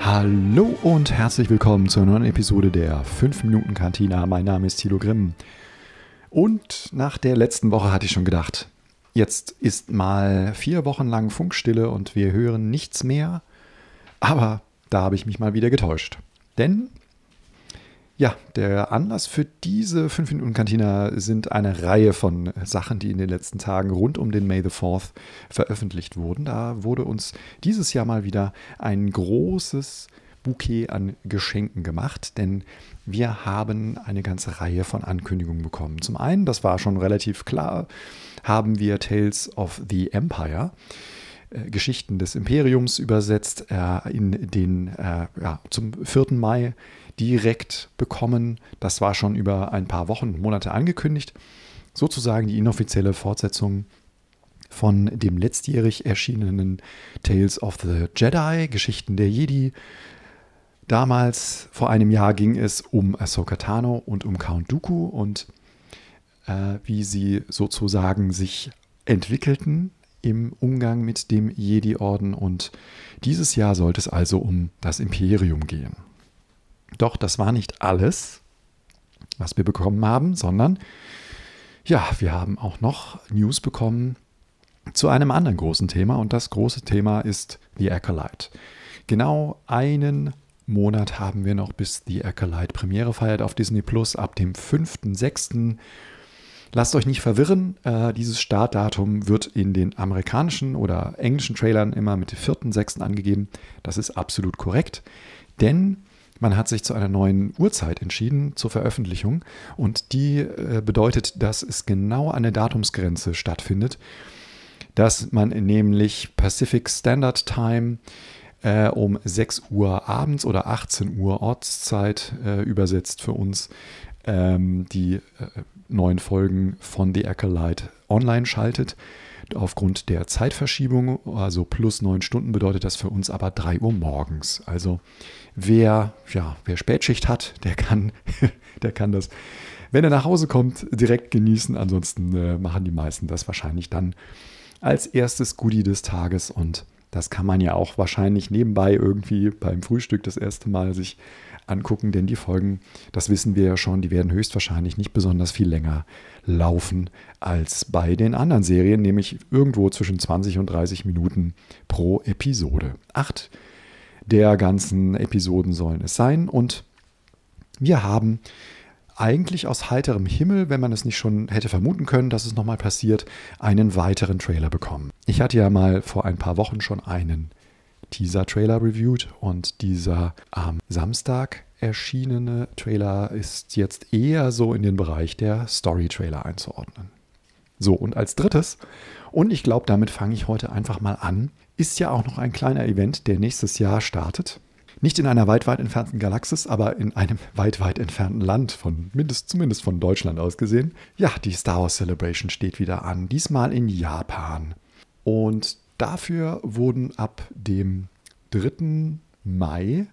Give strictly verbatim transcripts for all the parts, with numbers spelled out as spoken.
Hallo und herzlich willkommen zur neuen Episode der fünf Minuten Cantina. Mein Name ist Thilo Grimm. Und nach der letzten Woche hatte ich schon gedacht, jetzt ist mal vier Wochen lang Funkstille und wir hören nichts mehr. Aber da habe ich mich mal wieder getäuscht. Denn ja, der Anlass für diese fünf Minuten Cantina sind eine Reihe von Sachen, die in den letzten Tagen rund um den May the fourth veröffentlicht wurden. Da wurde uns dieses Jahr mal wieder ein großes Bouquet an Geschenken gemacht, denn wir haben eine ganze Reihe von Ankündigungen bekommen. Zum einen, das war schon relativ klar, haben wir Tales of the Empire, äh, Geschichten des Imperiums übersetzt, äh, in den, äh, ja, zum vierten Mai direkt bekommen. Das war schon über ein paar Wochen, Monate angekündigt. Sozusagen die inoffizielle Fortsetzung von dem letztjährig erschienenen Tales of the Jedi, Geschichten der Jedi. Damals, vor einem Jahr, ging es um Ahsoka Tano und um Count Dooku und äh, wie sie sozusagen sich entwickelten im Umgang mit dem Jedi-Orden. Und dieses Jahr sollte es also um das Imperium gehen. Doch das war nicht alles, was wir bekommen haben, sondern ja, wir haben auch noch News bekommen zu einem anderen großen Thema. Und das große Thema ist The Acolyte. Genau einen Monat haben wir noch, bis The Acolyte Premiere feiert auf Disney Plus ab dem fünften sechsten Lasst euch nicht verwirren, äh, dieses Startdatum wird in den amerikanischen oder englischen Trailern immer mit dem vierten sechsten angegeben. Das ist absolut korrekt, denn man hat sich zu einer neuen Uhrzeit entschieden zur Veröffentlichung und die äh, bedeutet, dass es genau an der Datumsgrenze stattfindet, dass man nämlich Pacific Standard Time äh, um sechs Uhr abends oder achtzehn Uhr Ortszeit äh, übersetzt für uns ähm, die äh, neuen Folgen von The Acolyte online schaltet. Aufgrund der Zeitverschiebung, also plus neun Stunden, bedeutet das für uns aber drei Uhr morgens. Also wer, ja, wer Spätschicht hat, der kann, der kann das, wenn er nach Hause kommt, direkt genießen. Ansonsten äh, machen die meisten das wahrscheinlich dann als erstes Goodie des Tages. Und das kann man ja auch wahrscheinlich nebenbei irgendwie beim Frühstück das erste Mal sich angucken, denn die Folgen, das wissen wir ja schon, die werden höchstwahrscheinlich nicht besonders viel länger laufen als bei den anderen Serien, nämlich irgendwo zwischen zwanzig und dreißig Minuten pro Episode. Acht der ganzen Episoden sollen es sein und wir haben eigentlich aus heiterem Himmel, wenn man es nicht schon hätte vermuten können, dass es nochmal passiert, einen weiteren Trailer bekommen. Ich hatte ja mal vor ein paar Wochen schon einen Teaser-Trailer reviewed und dieser am Samstag erschienene Trailer ist jetzt eher so in den Bereich der Story-Trailer einzuordnen. So, und als drittes, und ich glaube, damit fange ich heute einfach mal an, ist ja auch noch ein kleiner Event, der nächstes Jahr startet. Nicht in einer weit, weit entfernten Galaxis, aber in einem weit, weit entfernten Land, von mindest, zumindest von Deutschland aus gesehen. Ja, die Star Wars Celebration steht wieder an, diesmal in Japan. Und dafür wurden ab dem dritten Mai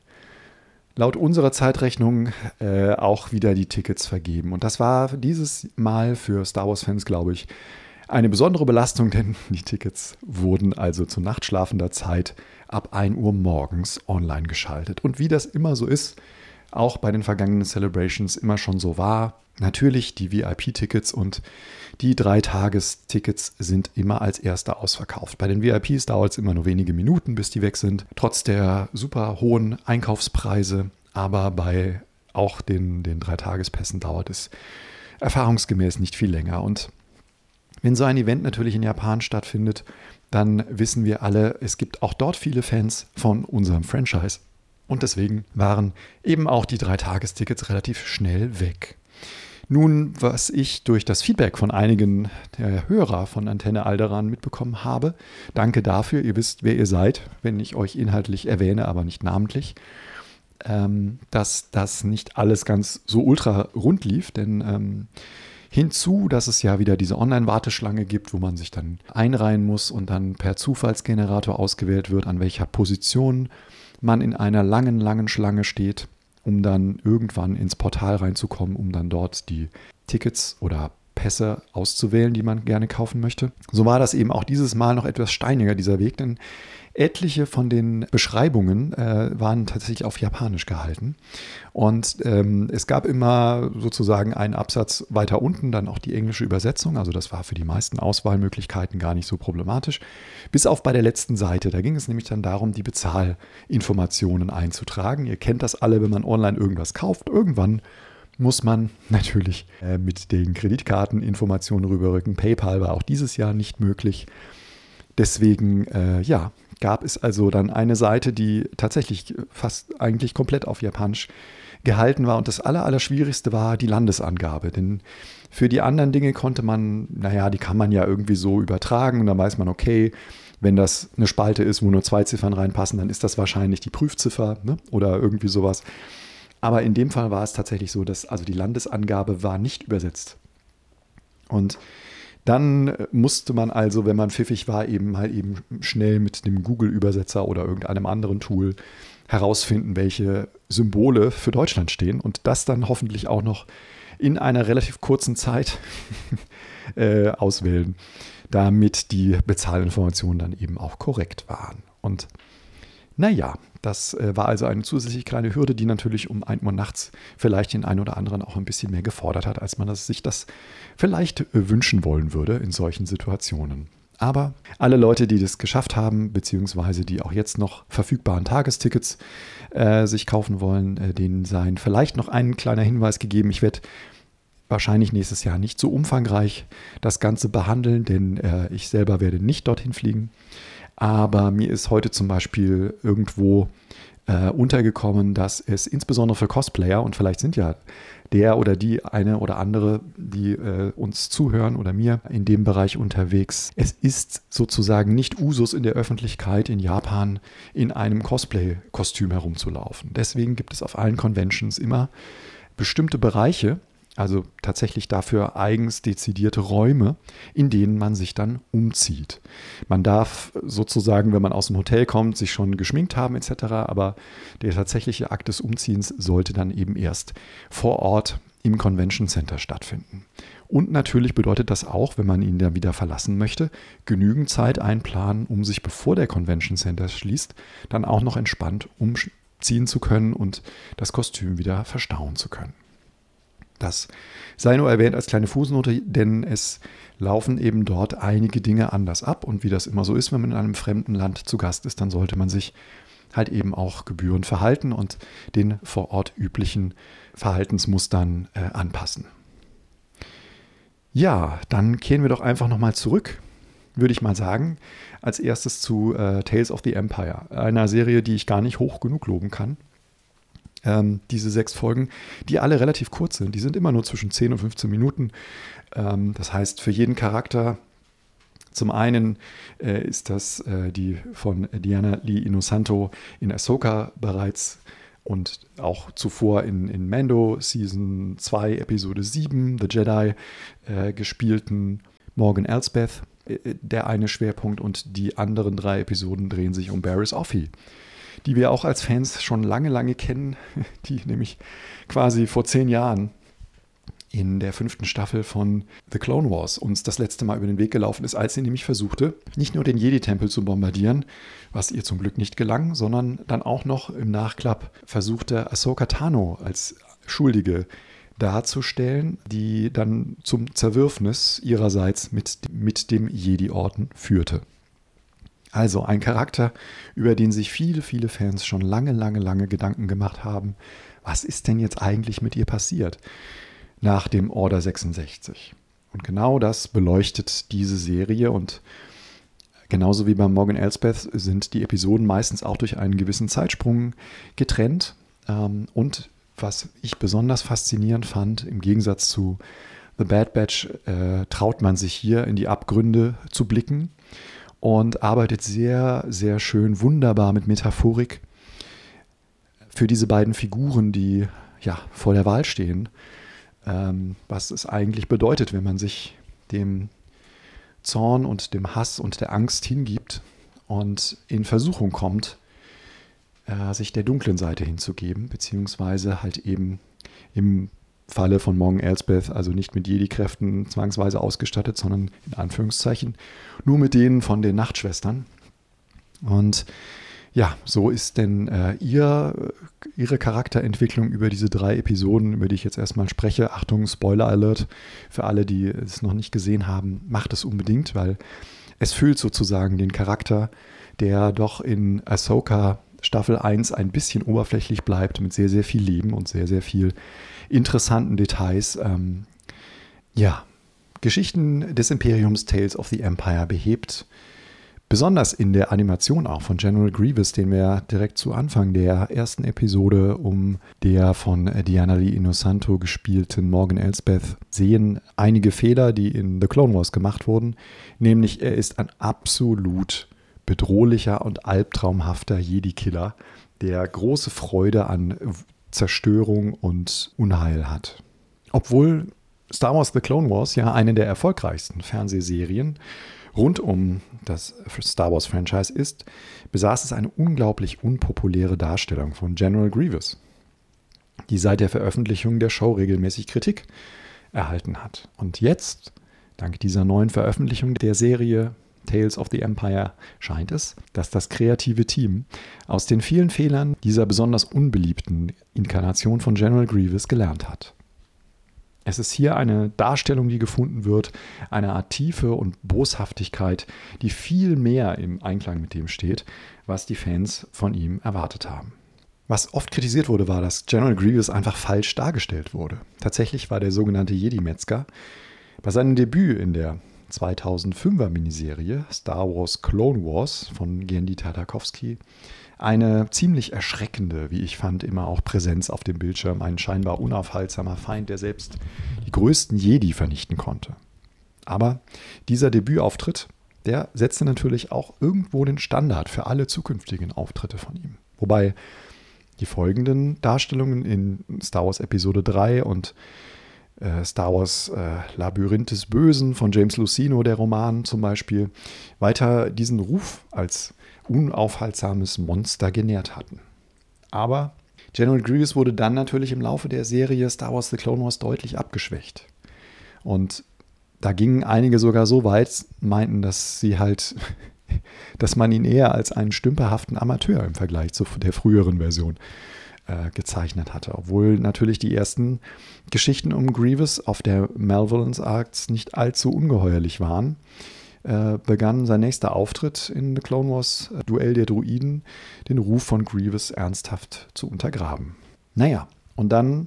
laut unserer Zeitrechnung äh, auch wieder die Tickets vergeben. Und das war dieses Mal für Star Wars-Fans, glaube ich, eine besondere Belastung, denn die Tickets wurden also zu nachtschlafender Zeit ab ein Uhr morgens online geschaltet. Und wie das immer so ist, auch bei den vergangenen Celebrations immer schon so war, natürlich die V I P-Tickets und die Dreitagestickets sind immer als erster ausverkauft. Bei den V I Ps dauert es immer nur wenige Minuten, bis die weg sind, trotz der super hohen Einkaufspreise. Aber bei auch den, den Dreitagespässen dauert es erfahrungsgemäß nicht viel länger. Und wenn so ein Event natürlich in Japan stattfindet, dann wissen wir alle, es gibt auch dort viele Fans von unserem Franchise. Und deswegen waren eben auch die Dreitagestickets relativ schnell weg. Nun, was ich durch das Feedback von einigen der Hörer von Antenne Alderan mitbekommen habe, danke dafür, ihr wisst, wer ihr seid, wenn ich euch inhaltlich erwähne, aber nicht namentlich, ähm, dass das nicht alles ganz so ultra rund lief, denn ähm, hinzu, dass es ja wieder diese Online-Warteschlange gibt, wo man sich dann einreihen muss und dann per Zufallsgenerator ausgewählt wird, an welcher Position man in einer langen, langen Schlange steht, um dann irgendwann ins Portal reinzukommen, um dann dort die Tickets oder Pässe auszuwählen, die man gerne kaufen möchte. So war das eben auch dieses Mal noch etwas steiniger, dieser Weg, denn etliche von den Beschreibungen äh, waren tatsächlich auf Japanisch gehalten. Und ähm, es gab immer sozusagen einen Absatz weiter unten, dann auch die englische Übersetzung. Also das war für die meisten Auswahlmöglichkeiten gar nicht so problematisch. Bis auf bei der letzten Seite. Da ging es nämlich dann darum, die Bezahlinformationen einzutragen. Ihr kennt das alle, wenn man online irgendwas kauft. Irgendwann muss man natürlich äh, mit den Kreditkarteninformationen rüberrücken. PayPal war auch dieses Jahr nicht möglich. Deswegen, äh, ja, gab es also dann eine Seite, die tatsächlich fast eigentlich komplett auf Japanisch gehalten war. Und das Aller, Allerschwierigste war die Landesangabe. Denn für die anderen Dinge konnte man, naja, die kann man ja irgendwie so übertragen. Und dann weiß man, okay, wenn das eine Spalte ist, wo nur zwei Ziffern reinpassen, dann ist das wahrscheinlich die Prüfziffer, ne? Oder irgendwie sowas. Aber in dem Fall war es tatsächlich so, dass also die Landesangabe war nicht übersetzt. Und dann musste man also, wenn man pfiffig war, eben mal eben schnell mit dem Google-Übersetzer oder irgendeinem anderen Tool herausfinden, welche Symbole für Deutschland stehen und das dann hoffentlich auch noch in einer relativ kurzen Zeit äh, auswählen, damit die Bezahlinformationen dann eben auch korrekt waren. Und naja, das äh, war also eine zusätzliche kleine Hürde, die natürlich um ein Uhr nachts vielleicht den einen oder anderen auch ein bisschen mehr gefordert hat, als man das, sich das vielleicht äh, wünschen wollen würde in solchen Situationen. Aber alle Leute, die das geschafft haben, beziehungsweise die auch jetzt noch verfügbaren Tagestickets äh, sich kaufen wollen, äh, denen seien vielleicht noch ein kleiner Hinweis gegeben. Ich werde wahrscheinlich nächstes Jahr nicht so umfangreich das Ganze behandeln, denn äh, ich selber werde nicht dorthin fliegen. Aber mir ist heute zum Beispiel irgendwo äh, untergekommen, dass es insbesondere für Cosplayer, und vielleicht sind ja der oder die eine oder andere, die äh, uns zuhören oder mir in dem Bereich unterwegs, es ist sozusagen nicht Usus in der Öffentlichkeit in Japan in einem Cosplay-Kostüm herumzulaufen. Deswegen gibt es auf allen Conventions immer bestimmte Bereiche, also tatsächlich dafür eigens dezidierte Räume, in denen man sich dann umzieht. Man darf sozusagen, wenn man aus dem Hotel kommt, sich schon geschminkt haben et cetera, aber der tatsächliche Akt des Umziehens sollte dann eben erst vor Ort im Convention Center stattfinden. Und natürlich bedeutet das auch, wenn man ihn dann wieder verlassen möchte, genügend Zeit einplanen, um sich, bevor der Convention Center schließt, dann auch noch entspannt umziehen zu können und das Kostüm wieder verstauen zu können. Das sei nur erwähnt als kleine Fußnote, denn es laufen eben dort einige Dinge anders ab. Und wie das immer so ist, wenn man in einem fremden Land zu Gast ist, dann sollte man sich halt eben auch gebührend verhalten und den vor Ort üblichen Verhaltensmustern äh, anpassen. Ja, dann kehren wir doch einfach nochmal zurück, würde ich mal sagen, als erstes zu äh, Tales of the Empire, einer Serie, die ich gar nicht hoch genug loben kann. Ähm, diese sechs Folgen, die alle relativ kurz sind. Die sind immer nur zwischen zehn und fünfzehn Minuten. Ähm, das heißt, für jeden Charakter, zum einen äh, ist das äh, die von Diana Lee Inosanto in Ahsoka bereits und auch zuvor in, in Mando Season zwei, Episode sieben, The Jedi, äh, gespielten Morgan Elsbeth, äh, der eine Schwerpunkt, und die anderen drei Episoden drehen sich um Barriss Offee, die wir auch als Fans schon lange, lange kennen, die nämlich quasi vor zehn Jahren in der fünften Staffel von The Clone Wars uns das letzte Mal über den Weg gelaufen ist, als sie nämlich versuchte, nicht nur den Jedi-Tempel zu bombardieren, was ihr zum Glück nicht gelang, sondern dann auch noch im Nachklapp versuchte, Ahsoka Tano als Schuldige darzustellen, die dann zum Zerwürfnis ihrerseits mit, mit dem Jedi-Orden führte. Also ein Charakter, über den sich viele, viele Fans schon lange, lange, lange Gedanken gemacht haben. Was ist denn jetzt eigentlich mit ihr passiert nach dem Order sechsundsechzig? Und genau das beleuchtet diese Serie, und genauso wie bei Morgan Elsbeth sind die Episoden meistens auch durch einen gewissen Zeitsprung getrennt. Und was ich besonders faszinierend fand, im Gegensatz zu The Bad Batch, äh, traut man sich hier in die Abgründe zu blicken und arbeitet sehr, sehr schön, wunderbar mit Metaphorik für diese beiden Figuren, die ja vor der Wahl stehen, ähm, was es eigentlich bedeutet, wenn man sich dem Zorn und dem Hass und der Angst hingibt und in Versuchung kommt, äh, sich der dunklen Seite hinzugeben, beziehungsweise halt eben im Falle von Morgan Elsbeth, also nicht mit Jedi-Kräften zwangsweise ausgestattet, sondern in Anführungszeichen nur mit denen von den Nachtschwestern, Und ja, so ist denn äh, ihr, ihre Charakterentwicklung über diese drei Episoden, über die ich jetzt erstmal spreche. Achtung, Spoiler Alert für alle, die es noch nicht gesehen haben, macht es unbedingt, weil es füllt sozusagen den Charakter, der doch in Ahsoka Staffel eins ein bisschen oberflächlich bleibt, mit sehr, sehr viel Leben und sehr, sehr viel interessanten Details. Ähm, ja, Geschichten des Imperiums, Tales of the Empire behebt, besonders in der Animation auch von General Grievous, den wir direkt zu Anfang der ersten Episode um der von Diana Lee Inosanto gespielten Morgan Elsbeth sehen, einige Fehler, die in The Clone Wars gemacht wurden. Nämlich, er ist ein absolut bedrohlicher und albtraumhafter Jedi-Killer, der große Freude an Zerstörung und Unheil hat. Obwohl Star Wars The Clone Wars ja eine der erfolgreichsten Fernsehserien rund um das Star Wars-Franchise ist, besaß es eine unglaublich unpopuläre Darstellung von General Grievous, die seit der Veröffentlichung der Show regelmäßig Kritik erhalten hat. Und jetzt, dank dieser neuen Veröffentlichung der Serie Tales of the Empire, scheint es, dass das kreative Team aus den vielen Fehlern dieser besonders unbeliebten Inkarnation von General Grievous gelernt hat. Es ist hier eine Darstellung, die gefunden wird, eine Art Tiefe und Boshaftigkeit, die viel mehr im Einklang mit dem steht, was die Fans von ihm erwartet haben. Was oft kritisiert wurde, war, dass General Grievous einfach falsch dargestellt wurde. Tatsächlich war der sogenannte Jedi-Metzger bei seinem Debüt in der zweitausendfünfer Miniserie Star Wars Clone Wars von Genndy Tartakovsky eine ziemlich erschreckende, wie ich fand, immer auch Präsenz auf dem Bildschirm, ein scheinbar unaufhaltsamer Feind, der selbst die größten Jedi vernichten konnte. Aber dieser Debütauftritt, der setzte natürlich auch irgendwo den Standard für alle zukünftigen Auftritte von ihm. Wobei die folgenden Darstellungen in Star Wars Episode drei und äh, Star Wars äh, Labyrinth des Bösen von James Luceno, der Roman zum Beispiel, weiter diesen Ruf als unaufhaltsames Monster genährt hatten. Aber General Grievous wurde dann natürlich im Laufe der Serie Star Wars The Clone Wars deutlich abgeschwächt. Und da gingen einige sogar so weit, meinten, dass sie halt, dass man ihn eher als einen stümperhaften Amateur im Vergleich zu der früheren Version äh, gezeichnet hatte. Obwohl natürlich die ersten Geschichten um Grievous auf der Malevolence Arcs nicht allzu ungeheuerlich waren, Äh, begann sein nächster Auftritt in The Clone Wars äh, Duell der Druiden, den Ruf von Grievous ernsthaft zu untergraben. Naja, und dann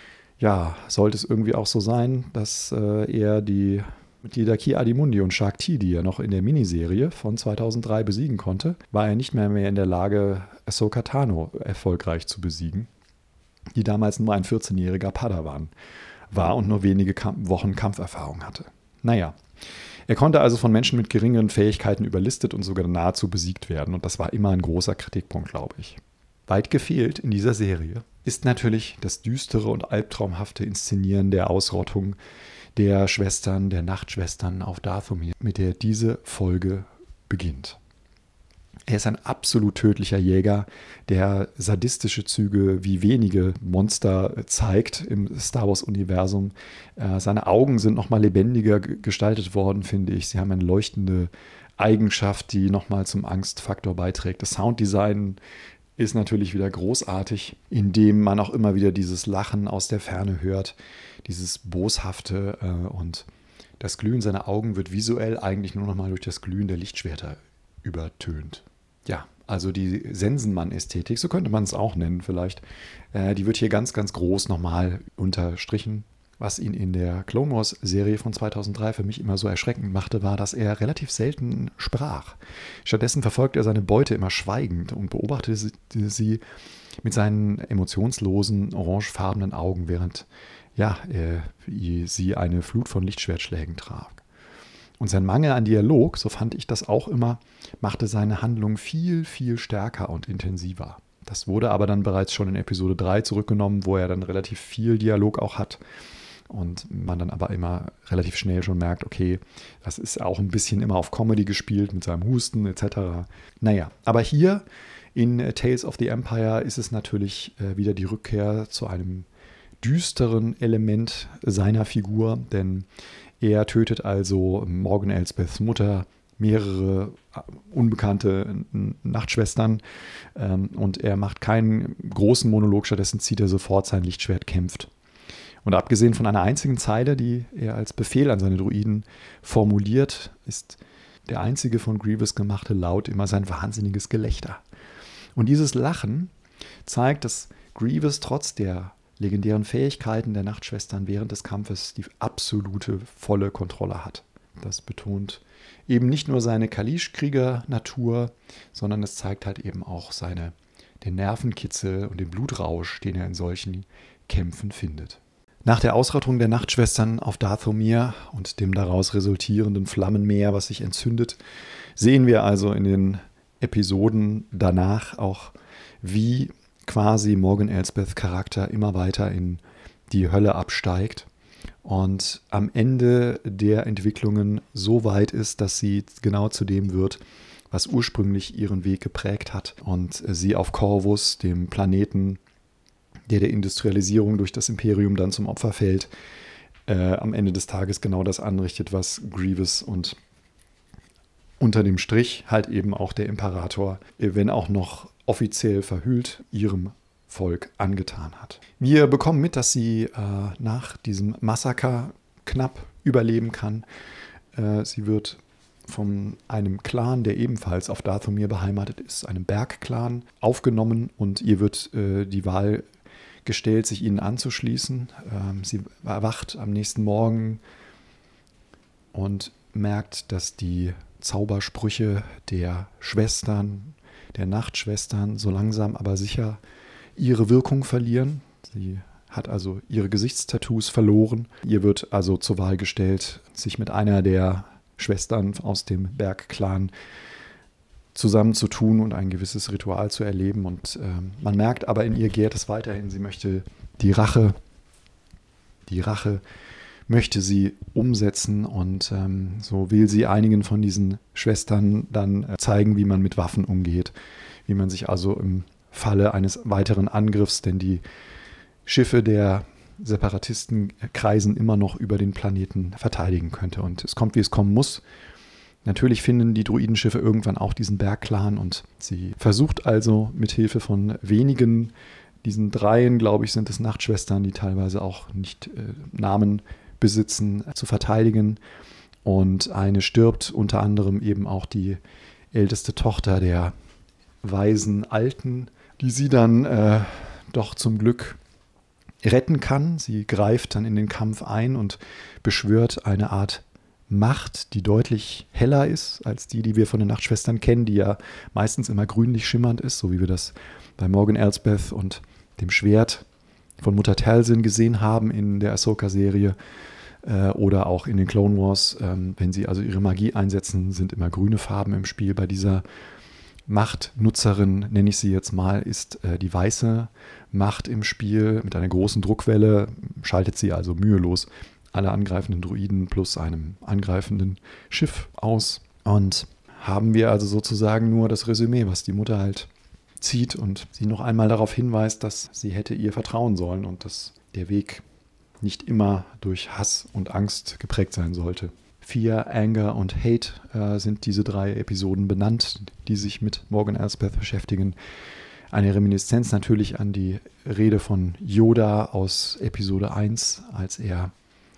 ja, sollte es irgendwie auch so sein, dass äh, er die Mitglieder Ki-Adi-Mundi und Shaak Ti, die er noch in der Miniserie von zweitausenddrei besiegen konnte, war er nicht mehr, mehr in der Lage, Ahsoka Tano erfolgreich zu besiegen, die damals nur ein vierzehnjähriger Padawan war und nur wenige Kamp- Wochen Kampferfahrung hatte. Naja, er konnte also von Menschen mit geringeren Fähigkeiten überlistet und sogar nahezu besiegt werden. Und das war immer ein großer Kritikpunkt, glaube ich. Weit gefehlt in dieser Serie ist natürlich das düstere und albtraumhafte Inszenieren der Ausrottung der Schwestern, der Nachtschwestern auf Dathomir, mit der diese Folge beginnt. Er ist ein absolut tödlicher Jäger, der sadistische Züge wie wenige Monster zeigt im Star Wars-Universum. Äh, seine Augen sind nochmal lebendiger g- gestaltet worden, finde ich. Sie haben eine leuchtende Eigenschaft, die nochmal zum Angstfaktor beiträgt. Das Sounddesign ist natürlich wieder großartig, indem man auch immer wieder dieses Lachen aus der Ferne hört, dieses Boshafte äh, und das Glühen seiner Augen wird visuell eigentlich nur nochmal durch das Glühen der Lichtschwerter übertönt. Ja, also die Sensenmann-Ästhetik, so könnte man es auch nennen vielleicht, äh, die wird hier ganz, ganz groß nochmal unterstrichen. Was ihn in der Clone Wars-Serie von zweitausenddrei für mich immer so erschreckend machte, war, dass er relativ selten sprach. Stattdessen verfolgte er seine Beute immer schweigend und beobachtete sie mit seinen emotionslosen, orangefarbenen Augen, während ja, er, sie eine Flut von Lichtschwertschlägen traf. Und sein Mangel an Dialog, so fand ich das auch immer, machte seine Handlung viel, viel stärker und intensiver. Das wurde aber dann bereits schon in Episode drei zurückgenommen, wo er dann relativ viel Dialog auch hat. Und man dann aber immer relativ schnell schon merkt, okay, das ist auch ein bisschen immer auf Comedy gespielt mit seinem Husten et cetera. Naja, aber hier in Tales of the Empire ist es natürlich äh, wieder die Rückkehr zu einem düsteren Element seiner Figur, denn er tötet also Morgan Elsbeths Mutter, mehrere unbekannte Nachtschwestern ähm, und er macht keinen großen Monolog, stattdessen zieht er sofort sein Lichtschwert, kämpft. Und abgesehen von einer einzigen Zeile, die er als Befehl an seine Druiden formuliert, ist der einzige von Grievous gemachte Laut immer sein wahnsinniges Gelächter. Und dieses Lachen zeigt, dass Grievous trotz der legendären Fähigkeiten der Nachtschwestern während des Kampfes die absolute volle Kontrolle hat. Das betont eben nicht nur seine Kalish-Krieger-Natur, sondern es zeigt halt eben auch seine, den Nervenkitzel und den Blutrausch, den er in solchen Kämpfen findet. Nach der Ausrottung der Nachtschwestern auf Dathomir und dem daraus resultierenden Flammenmeer, was sich entzündet, sehen wir also in den Episoden danach auch, wie quasi Morgan Elsbeths Charakter immer weiter in die Hölle absteigt und am Ende der Entwicklungen so weit ist, dass sie genau zu dem wird, was ursprünglich ihren Weg geprägt hat und sie auf Corvus, dem Planeten, der der Industrialisierung durch das Imperium dann zum Opfer fällt, äh, am Ende des Tages genau das anrichtet, was Grievous und unter dem Strich halt eben auch der Imperator, wenn auch noch offiziell verhüllt, ihrem Volk angetan hat. Wir bekommen mit, dass sie äh, nach diesem Massaker knapp überleben kann. Äh, sie wird von einem Clan, der ebenfalls auf Dathomir beheimatet ist, einem Bergclan, aufgenommen und ihr wird äh, die Wahl gestellt, sich ihnen anzuschließen. Ähm, sie erwacht am nächsten Morgen und merkt, dass die Zaubersprüche der Schwestern, der Nachtschwestern so langsam aber sicher ihre Wirkung verlieren. Sie hat also ihre Gesichtstattoos verloren. Ihr wird also zur Wahl gestellt, sich mit einer der Schwestern aus dem Bergclan zusammenzutun und ein gewisses Ritual zu erleben. Und äh, man merkt aber, in ihr gärt es weiterhin. Sie möchte die Rache, die Rache möchte sie umsetzen und ähm, so will sie einigen von diesen Schwestern dann äh, zeigen, wie man mit Waffen umgeht, wie man sich also im Falle eines weiteren Angriffs, denn die Schiffe der Separatisten kreisen immer noch über den Planeten, verteidigen könnte. Und es kommt, wie es kommen muss. Natürlich finden die Druidenschiffe irgendwann auch diesen Bergclan und sie versucht also mit Hilfe von wenigen, diesen dreien, glaube ich, sind es Nachtschwestern, die teilweise auch nicht äh, Namen besitzen, zu verteidigen. Und eine stirbt, unter anderem eben auch die älteste Tochter der weisen Alten, die sie dann äh, doch zum Glück retten kann. Sie greift dann in den Kampf ein und beschwört eine Art Macht, die deutlich heller ist als die, die wir von den Nachtschwestern kennen, die ja meistens immer grünlich schimmernd ist, so wie wir das bei Morgan Elsbeth und dem Schwert von Mutter Talzin gesehen haben in der Ahsoka-Serie äh, oder auch in den Clone Wars. Ähm, wenn sie also ihre Magie einsetzen, sind immer grüne Farben im Spiel. Bei dieser Machtnutzerin, nenne ich sie jetzt mal, ist äh, die weiße Macht im Spiel. Mit einer großen Druckwelle schaltet sie also mühelos alle angreifenden Druiden plus einem angreifenden Schiff aus. Und haben wir also sozusagen nur das Resümee, was die Mutter halt zieht und sie noch einmal darauf hinweist, dass sie hätte ihr vertrauen sollen und dass der Weg nicht immer durch Hass und Angst geprägt sein sollte. Fear, Anger und Hate äh, sind diese drei Episoden benannt, die sich mit Morgan Elsbeth beschäftigen. Eine Reminiszenz natürlich an die Rede von Yoda aus Episode eins, als er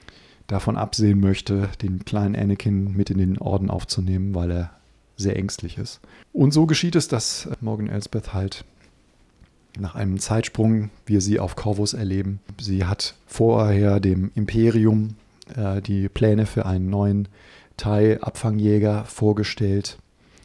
davon absehen möchte, den kleinen Anakin mit in den Orden aufzunehmen, weil er sehr ängstlich ist. Und so geschieht es, dass Morgan Elsbeth halt nach einem Zeitsprung, wir sie auf Corvus erleben. Sie hat vorher dem Imperium äh, die Pläne für einen neuen T I E-Abfangjäger vorgestellt.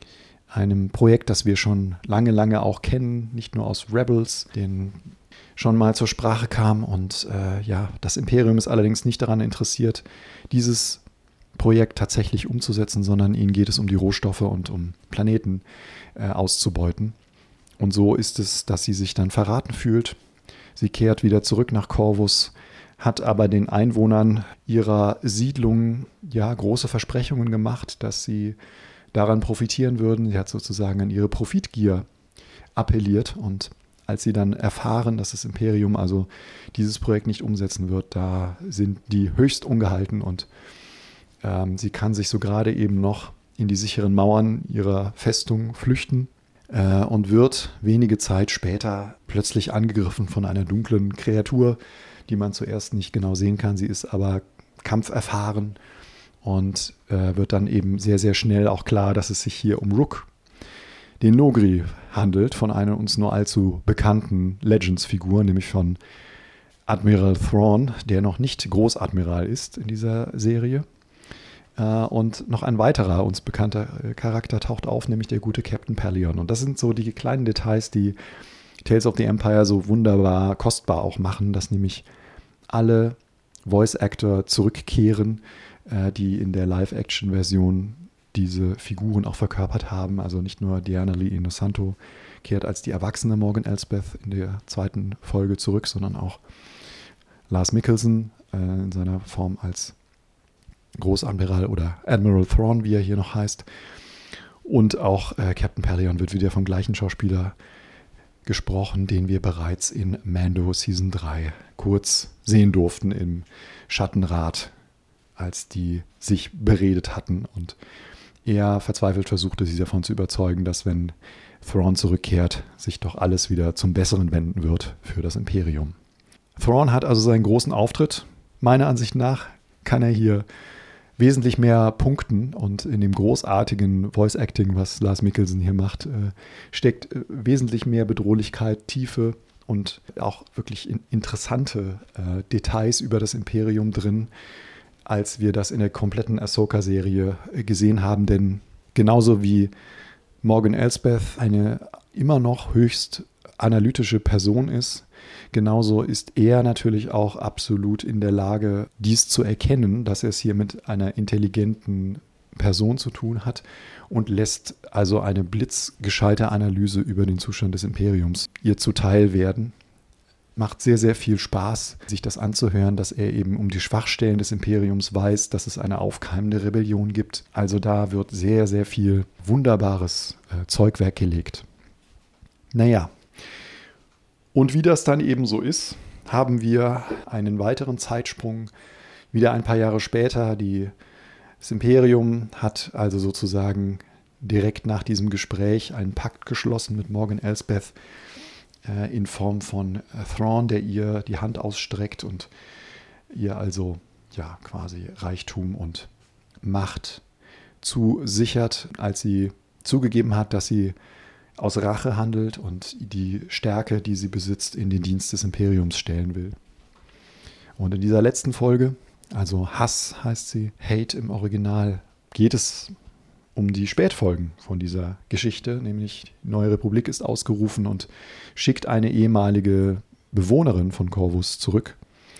Einem Projekt, das wir schon lange, lange auch kennen, nicht nur aus Rebels, den schon mal zur Sprache kam. Und äh, ja, das Imperium ist allerdings nicht daran interessiert, dieses Projekt tatsächlich umzusetzen, sondern ihnen geht es um die Rohstoffe und um Planeten äh, auszubeuten. Und so ist es, dass sie sich dann verraten fühlt. Sie kehrt wieder zurück nach Corvus, hat aber den Einwohnern ihrer Siedlung ja große Versprechungen gemacht, dass sie daran profitieren würden. Sie hat sozusagen an ihre Profitgier appelliert und als sie dann erfahren, dass das Imperium also dieses Projekt nicht umsetzen wird, da sind die höchst ungehalten und ähm, sie kann sich so gerade eben noch in die sicheren Mauern ihrer Festung flüchten äh, und wird wenige Zeit später plötzlich angegriffen von einer dunklen Kreatur, die man zuerst nicht genau sehen kann. Sie ist aber kampferfahren und äh, wird dann eben sehr, sehr schnell auch klar, dass es sich hier um Rook, den Nogri, handelt, von einer uns nur allzu bekannten Legends-Figur, nämlich von Admiral Thrawn, der noch nicht Großadmiral ist in dieser Serie. Und noch ein weiterer uns bekannter Charakter taucht auf, nämlich der gute Captain Pellaeon. Und das sind so die kleinen Details, die Tales of the Empire so wunderbar kostbar auch machen, dass nämlich alle Voice-Actor zurückkehren, die in der Live-Action-Version diese Figuren auch verkörpert haben. Also nicht nur Diana Lee Inosanto kehrt als die erwachsene Morgan Elsbeth in der zweiten Folge zurück, sondern auch Lars Mikkelsen äh, in seiner Form als Großadmiral oder Admiral Thrawn, wie er hier noch heißt. Und auch äh, Captain Pellaeon wird wieder vom gleichen Schauspieler gesprochen, den wir bereits in Mando Season drei kurz sehen durften im Schattenrat, als die sich beredet hatten. Und er verzweifelt versuchte, sie davon zu überzeugen, dass wenn Thrawn zurückkehrt, sich doch alles wieder zum Besseren wenden wird für das Imperium. Thrawn hat also seinen großen Auftritt. Meiner Ansicht nach kann er hier wesentlich mehr punkten und in dem großartigen Voice-Acting, was Lars Mikkelsen hier macht, äh, steckt äh, wesentlich mehr Bedrohlichkeit, Tiefe und auch wirklich in, interessante äh, Details über das Imperium drin, als wir das in der kompletten Ahsoka-Serie äh, gesehen haben. Denn genauso wie Morgan Elsbeth eine immer noch höchst analytische Person ist, genauso ist er natürlich auch absolut in der Lage, dies zu erkennen, dass er es hier mit einer intelligenten Person zu tun hat und lässt also eine blitzgescheite Analyse über den Zustand des Imperiums ihr zuteil werden. Macht sehr, sehr viel Spaß, sich das anzuhören, dass er eben um die Schwachstellen des Imperiums weiß, dass es eine aufkeimende Rebellion gibt. Also da wird sehr, sehr viel wunderbares äh, Zeugwerk gelegt. Naja, und wie das dann eben so ist, haben wir einen weiteren Zeitsprung, wieder ein paar Jahre später. Die, das Imperium hat also sozusagen direkt nach diesem Gespräch einen Pakt geschlossen mit Morgan Elsbeth äh, in Form von äh, Thrawn, der ihr die Hand ausstreckt und ihr also ja quasi Reichtum und Macht zusichert, als sie zugegeben hat, dass sie aus Rache handelt und die Stärke, die sie besitzt, in den Dienst des Imperiums stellen will. Und in dieser letzten Folge, also Hass heißt sie, Hate im Original, geht es um die Spätfolgen von dieser Geschichte, nämlich die Neue Republik ist ausgerufen und schickt eine ehemalige Bewohnerin von Corvus zurück,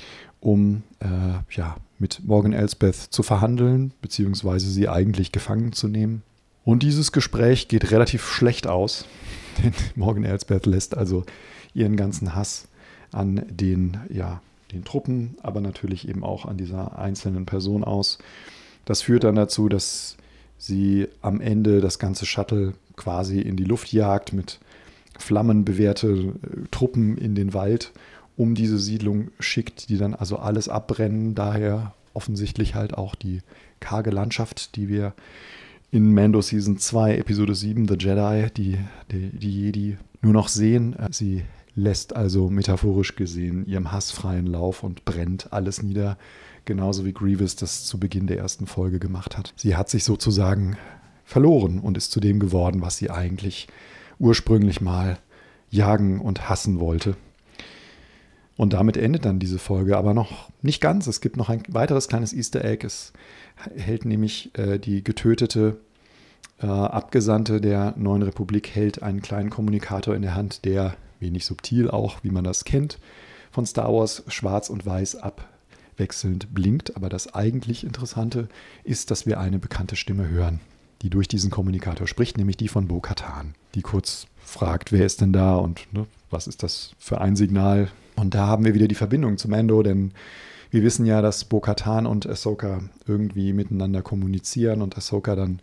um äh, ja, mit Morgan Elsbeth zu verhandeln, beziehungsweise sie eigentlich gefangen zu nehmen. Und dieses Gespräch geht relativ schlecht aus, denn Morgan Elsbeth lässt also ihren ganzen Hass an den, ja, den Truppen, aber natürlich eben auch an dieser einzelnen Person aus. Das führt dann dazu, dass sie am Ende das ganze Shuttle quasi in die Luft jagt, mit Flammen bewehrte äh, Truppen in den Wald um diese Siedlung schickt, die dann also alles abbrennen. Daher offensichtlich halt auch die karge Landschaft, die wir in Mando Season zwei, Episode sieben, The Jedi, die, die, die Jedi, nur noch sehen. Sie lässt also metaphorisch gesehen ihrem Hass freien Lauf und brennt alles nieder, genauso wie Grievous das zu Beginn der ersten Folge gemacht hat. Sie hat sich sozusagen verloren und ist zu dem geworden, was sie eigentlich ursprünglich mal jagen und hassen wollte. Und damit endet dann diese Folge, aber noch nicht ganz. Es gibt noch ein weiteres kleines Easter Egg. Es hält nämlich äh, die getötete äh, Abgesandte der Neuen Republik, hält einen kleinen Kommunikator in der Hand, der wenig subtil auch, wie man das kennt, von Star Wars schwarz und weiß abwechselnd blinkt. Aber das eigentlich Interessante ist, dass wir eine bekannte Stimme hören, die durch diesen Kommunikator spricht, nämlich die von Bo-Katan, die kurz fragt, wer ist denn da und ne, was ist das für ein Signal? Und da haben wir wieder die Verbindung zu Mando, denn wir wissen ja, dass Bo-Katan und Ahsoka irgendwie miteinander kommunizieren und Ahsoka dann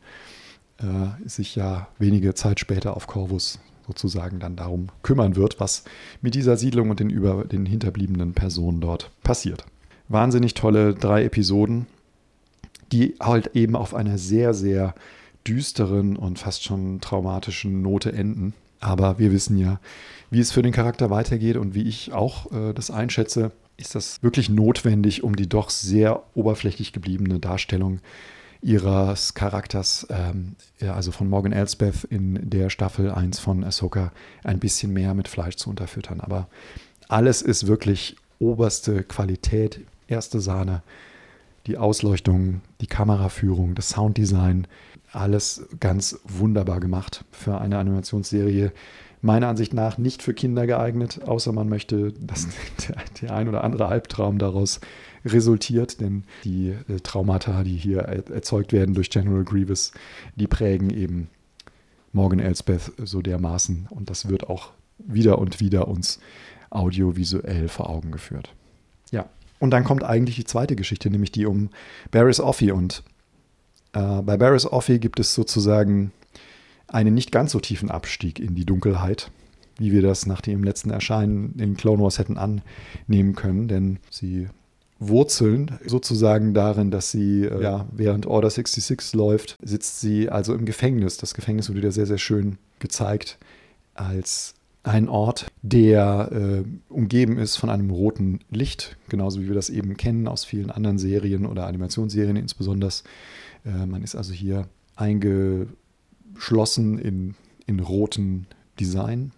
äh, sich ja wenige Zeit später auf Corvus sozusagen dann darum kümmern wird, was mit dieser Siedlung und den über den hinterbliebenen Personen dort passiert. Wahnsinnig tolle drei Episoden, die halt eben auf einer sehr, sehr düsteren und fast schon traumatischen Note enden. Aber wir wissen ja, wie es für den Charakter weitergeht und wie ich auch äh, das einschätze, ist das wirklich notwendig, um die doch sehr oberflächlich gebliebene Darstellung ihres Charakters, ähm, ja, also von Morgan Elsbeth in der Staffel eins von Ahsoka, ein bisschen mehr mit Fleisch zu unterfüttern. Aber alles ist wirklich oberste Qualität, erste Sahne. Die Ausleuchtung, die Kameraführung, das Sounddesign, alles ganz wunderbar gemacht für eine Animationsserie. Meiner Ansicht nach nicht für Kinder geeignet, außer man möchte, dass der, der ein oder andere Albtraum daraus resultiert, denn die äh, Traumata, die hier er, erzeugt werden durch General Grievous, die prägen eben Morgan Elsbeth so dermaßen und das wird auch wieder und wieder uns audiovisuell vor Augen geführt. Ja, und dann kommt eigentlich die zweite Geschichte, nämlich die um Barriss Offee und äh, bei Barriss Offee gibt es sozusagen einen nicht ganz so tiefen Abstieg in die Dunkelheit, wie wir das nach dem letzten Erscheinen in Clone Wars hätten annehmen können, denn sie wurzeln sozusagen darin, dass sie, äh, ja, während Order sechsundsechzig läuft, sitzt sie also im Gefängnis. Das Gefängnis wird wieder sehr, sehr schön gezeigt als ein Ort, der äh, umgeben ist von einem roten Licht, genauso wie wir das eben kennen aus vielen anderen Serien oder Animationsserien insbesondere. Äh, man ist also hier eingeschlossen in, in roten Design.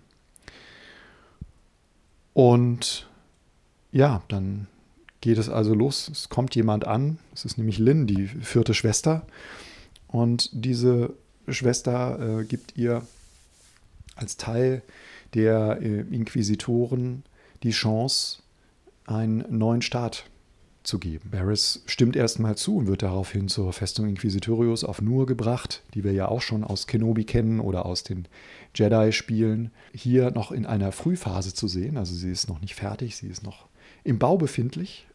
Und ja, dann geht es also los. Es kommt jemand an. Es ist nämlich Lynn, die vierte Schwester. Und diese Schwester äh, gibt ihr als Teil der äh, Inquisitoren die Chance, einen neuen Staat zu geben. Barriss stimmt erstmal zu und wird daraufhin zur Festung Inquisitorius auf Nur gebracht, die wir ja auch schon aus Kenobi kennen oder aus den Jedi-Spielen. Hier noch in einer Frühphase zu sehen, also sie ist noch nicht fertig, sie ist noch im Bau befindlich.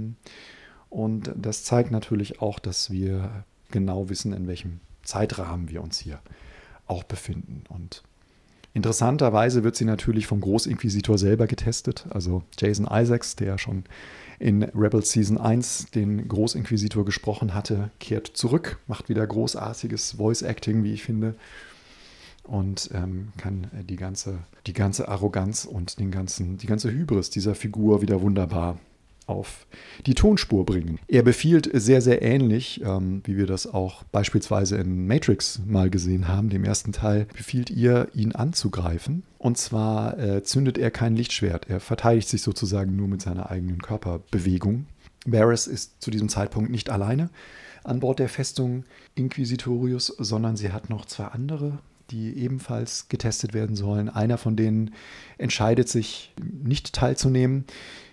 Und das zeigt natürlich auch, dass wir genau wissen, in welchem Zeitrahmen wir uns hier auch befinden. Und interessanterweise wird sie natürlich vom Großinquisitor selber getestet. Also Jason Isaacs, der schon in Rebels Season eins den Großinquisitor gesprochen hatte, kehrt zurück, macht wieder großartiges Voice-Acting, wie ich finde. Und ähm, kann die ganze, die ganze Arroganz und den ganzen, die ganze Hybris dieser Figur wieder wunderbar auf die Tonspur bringen. Er befiehlt sehr, sehr ähnlich, ähm, wie wir das auch beispielsweise in Matrix mal gesehen haben, dem ersten Teil, befiehlt ihr, ihn anzugreifen. Und zwar äh, zündet er kein Lichtschwert. Er verteidigt sich sozusagen nur mit seiner eigenen Körperbewegung. Barriss ist zu diesem Zeitpunkt nicht alleine an Bord der Festung Inquisitorius, sondern sie hat noch zwei andere, die ebenfalls getestet werden sollen. Einer von denen entscheidet sich, nicht teilzunehmen.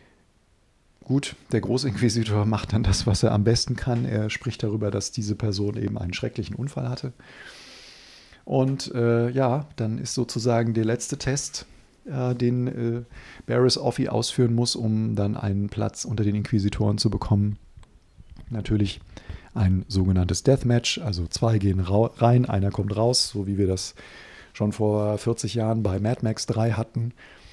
Gut, der Großinquisitor macht dann das, was er am besten kann. Er spricht darüber, dass diese Person eben einen schrecklichen Unfall hatte. Und äh, ja, dann ist sozusagen der letzte Test, äh, den äh, Barriss Offee ausführen muss, um dann einen Platz unter den Inquisitoren zu bekommen. Natürlich ein sogenanntes Deathmatch, also zwei gehen rein, einer kommt raus, so wie wir das schon vor vierzig Jahren bei Mad Max drei hatten.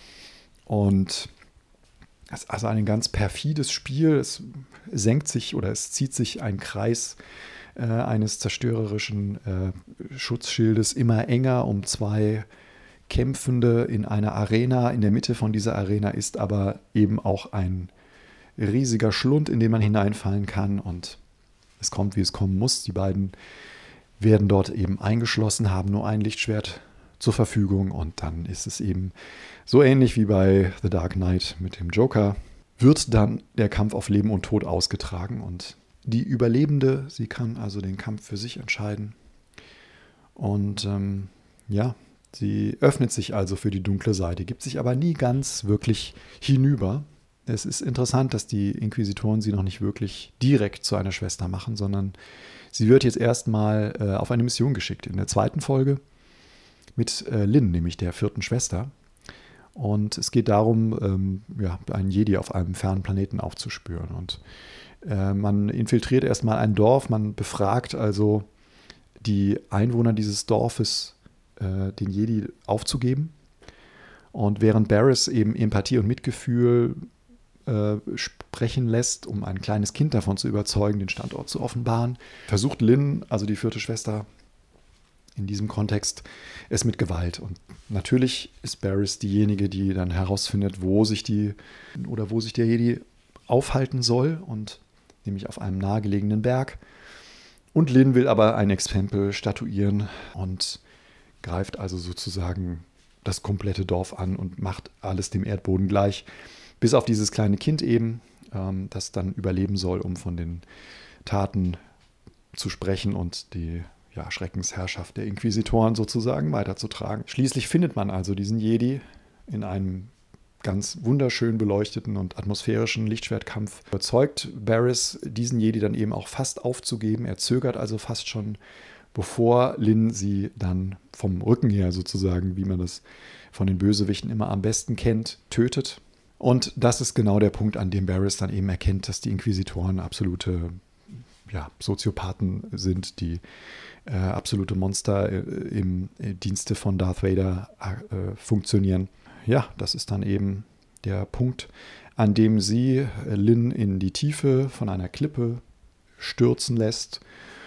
Und es ist also ein ganz perfides Spiel. Es senkt sich oder es zieht sich ein Kreis äh, eines zerstörerischen äh, Schutzschildes immer enger um zwei Kämpfende in einer Arena. In der Mitte von dieser Arena ist aber eben auch ein riesiger Schlund, in den man hineinfallen kann. Und es kommt, wie es kommen muss. Die beiden werden dort eben eingeschlossen, haben nur ein Lichtschwert zur Verfügung und dann ist es eben so ähnlich wie bei The Dark Knight mit dem Joker, wird dann der Kampf auf Leben und Tod ausgetragen und die Überlebende, sie kann also den Kampf für sich entscheiden und ähm, ja, sie öffnet sich also für die dunkle Seite, gibt sich aber nie ganz wirklich hinüber. Es ist interessant, dass die Inquisitoren sie noch nicht wirklich direkt zu einer Schwester machen, sondern sie wird jetzt erstmal äh, auf eine Mission geschickt. In der zweiten Folge mit äh, Lynn, nämlich der vierten Schwester. Und es geht darum, ähm, ja, einen Jedi auf einem fernen Planeten aufzuspüren. Und äh, man infiltriert erstmal ein Dorf, man befragt also die Einwohner dieses Dorfes, äh, den Jedi aufzugeben. Und während Barriss eben Empathie und Mitgefühl äh, sprechen lässt, um ein kleines Kind davon zu überzeugen, den Standort zu offenbaren, versucht Lynn, also die vierte Schwester, in diesem Kontext es mit Gewalt. Und natürlich ist Barriss diejenige, die dann herausfindet, wo sich die oder wo sich der Jedi aufhalten soll, und nämlich auf einem nahegelegenen Berg. Und Lin will aber ein Exempel statuieren und greift also sozusagen das komplette Dorf an und macht alles dem Erdboden gleich, bis auf dieses kleine Kind eben, ähm, das dann überleben soll, um von den Taten zu sprechen und die ja, Schreckensherrschaft der Inquisitoren sozusagen weiterzutragen. Schließlich findet man also diesen Jedi in einem ganz wunderschön beleuchteten und atmosphärischen Lichtschwertkampf. Überzeugt Barriss diesen Jedi dann eben auch fast aufzugeben. Er zögert also fast schon, bevor Lin sie dann vom Rücken her sozusagen, wie man das von den Bösewichten immer am besten kennt, tötet. Und das ist genau der Punkt, an dem Barriss dann eben erkennt, dass die Inquisitoren absolute ja, Soziopathen sind, die äh, absolute Monster äh, im äh, Dienste von Darth Vader äh, funktionieren. Ja, das ist dann eben der Punkt, an dem sie äh, Lin in die Tiefe von einer Klippe stürzen lässt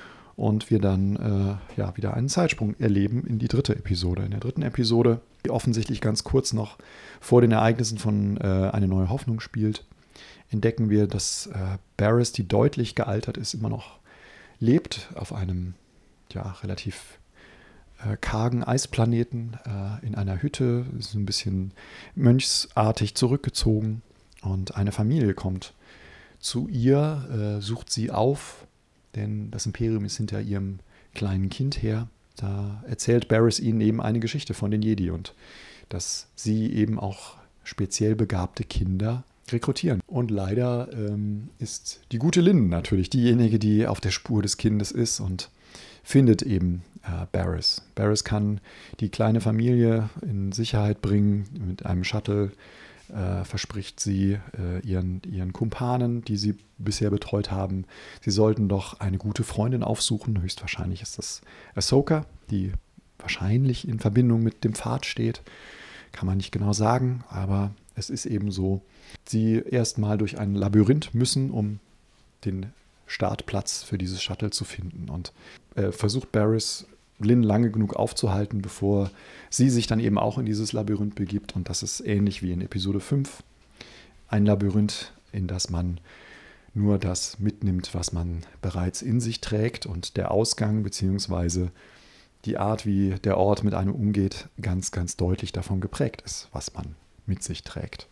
und wir dann äh, ja, wieder einen Zeitsprung erleben in die dritte Episode. In der dritten Episode, die offensichtlich ganz kurz noch vor den Ereignissen von äh, Eine neue Hoffnung spielt, entdecken wir, dass äh, Barriss, die deutlich gealtert ist, immer noch lebt auf einem ja, relativ äh, kargen Eisplaneten äh, in einer Hütte, ist ein bisschen mönchsartig zurückgezogen, und eine Familie kommt zu ihr, äh, sucht sie auf, denn das Imperium ist hinter ihrem kleinen Kind her. Da erzählt Barriss ihnen eben eine Geschichte von den Jedi und dass sie eben auch speziell begabte Kinder rekrutieren. Und leider ähm, ist die gute Lin natürlich diejenige, die auf der Spur des Kindes ist und findet eben äh, Barriss. Barriss kann die kleine Familie in Sicherheit bringen mit einem Shuttle. Äh, verspricht sie äh, ihren, ihren Kumpanen, die sie bisher betreut haben, sie sollten doch eine gute Freundin aufsuchen. Höchstwahrscheinlich ist das Ahsoka, die wahrscheinlich in Verbindung mit dem Pfad steht. Kann man nicht genau sagen, aber es ist eben so, sie erstmal durch ein Labyrinth müssen, um den Startplatz für dieses Shuttle zu finden. Und äh, versucht Barriss, Lin lange genug aufzuhalten, bevor sie sich dann eben auch in dieses Labyrinth begibt. Und das ist ähnlich wie in Episode fünf. Ein Labyrinth, in das man nur das mitnimmt, was man bereits in sich trägt. Und der Ausgang bzw. die Art, wie der Ort mit einem umgeht, ganz, ganz deutlich davon geprägt ist, was man mit sich trägt.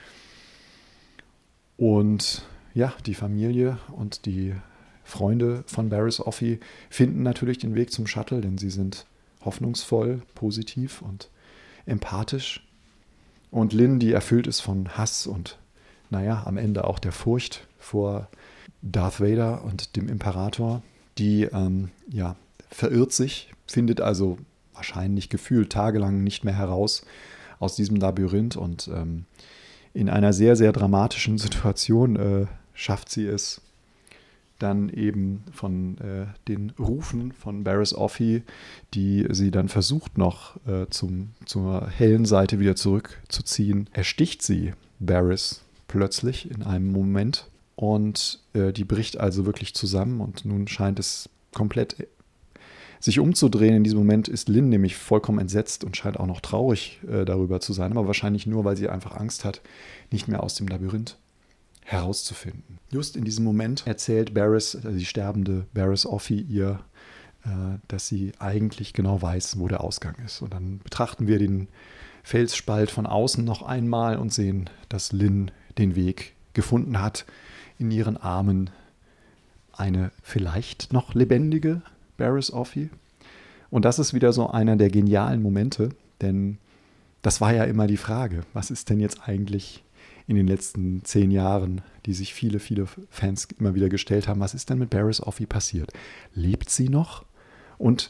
Und ja, die Familie und die Freunde von Barriss Offee finden natürlich den Weg zum Shuttle, denn sie sind hoffnungsvoll, positiv und empathisch. Und Lin, die erfüllt ist von Hass und, naja, am Ende auch der Furcht vor Darth Vader und dem Imperator, die, ähm, ja, verirrt sich, findet also wahrscheinlich gefühlt tagelang nicht mehr heraus aus diesem Labyrinth, und ähm, in einer sehr, sehr dramatischen Situation äh, schafft sie es, dann eben von äh, den Rufen von Barriss Offee, die sie dann versucht noch äh, zum, zur hellen Seite wieder zurückzuziehen, ersticht sie Barriss plötzlich in einem Moment, und äh, die bricht also wirklich zusammen, und nun scheint es komplett sich umzudrehen. In diesem Moment ist Lin nämlich vollkommen entsetzt und scheint auch noch traurig äh, darüber zu sein, aber wahrscheinlich nur, weil sie einfach Angst hat, nicht mehr aus dem Labyrinth herauszufinden. Just in diesem Moment erzählt Barriss, die sterbende Barriss Offee, ihr, äh, dass sie eigentlich genau weiß, wo der Ausgang ist. Und dann betrachten wir den Felsspalt von außen noch einmal und sehen, dass Lin den Weg gefunden hat, in ihren Armen eine vielleicht noch lebendige Barriss Offee. Und das ist wieder so einer der genialen Momente, denn das war ja immer die Frage, was ist denn jetzt eigentlich in den letzten zehn Jahren, die sich viele, viele Fans immer wieder gestellt haben, was ist denn mit Barriss Offee passiert? Lebt sie noch? Und